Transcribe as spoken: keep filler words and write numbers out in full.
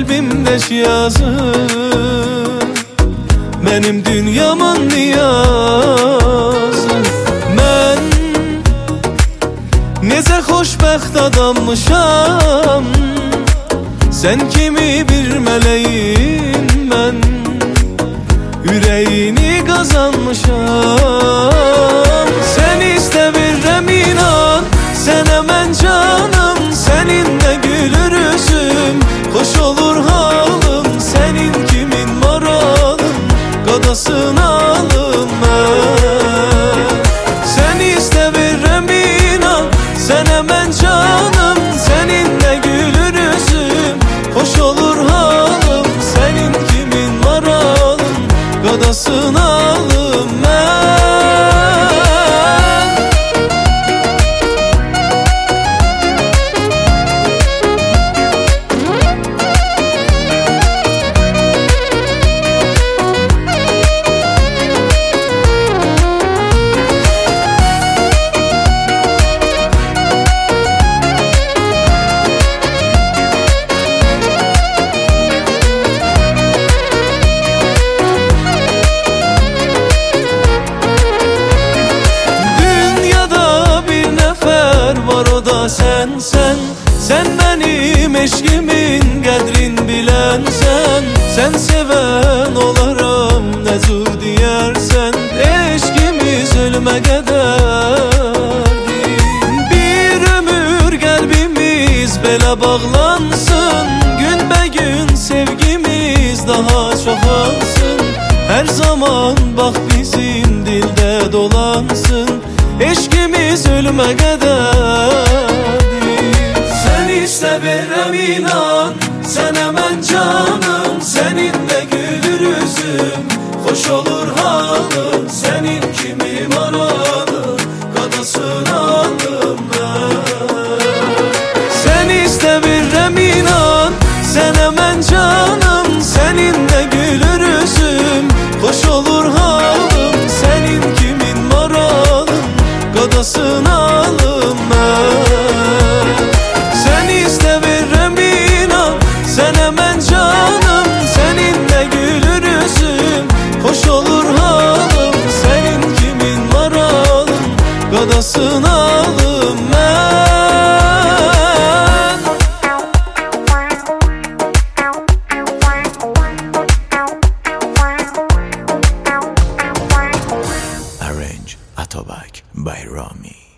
kalbimdeki yazı, benim dünyamın niyazı. Ben necə xoşbəxt adammışam, sen kimi bir meleğim ben, yüreğini kazanmışam. Sen iste bilirəm inan, sənə mən canım, seninle gülür üzüm, hoş olur halım, senin kimin maralım, qadasın alım mən. Sen iste bilirəm inan, sənə mən canım, seninle gülür üzüm, hoş olur halım, senin kimin maralım, qadasın alım mən. Sen, sen, sen benim eşkimin qədrin bilən sen. Sen seven olaram ne cür diyersen, eşkimiz ölüme qədərdir. Bir ömür kalbimiz belə bağlansın, gün be gün sevgimiz daha çoxalsın. Her zaman bak bizim dilde dolansın, eşkimiz ölüme qədərdir. Sen iste verem inan, sənə mən canım, seninle gülür üzüm, hoş olur halım, senin kimi maralım, qadasın alım mən. Sen iste verem inan, sənə mən canım, seninle gülür üzüm, hoş olur halım, senin kimin maralım, qadasın alım mən. Sen iste verem inan, sənə mən canım, seninle gülür üzüm, hoş olur halım, senin kimin maralım, qadasın alım mən. Arrange Atobak by Rami.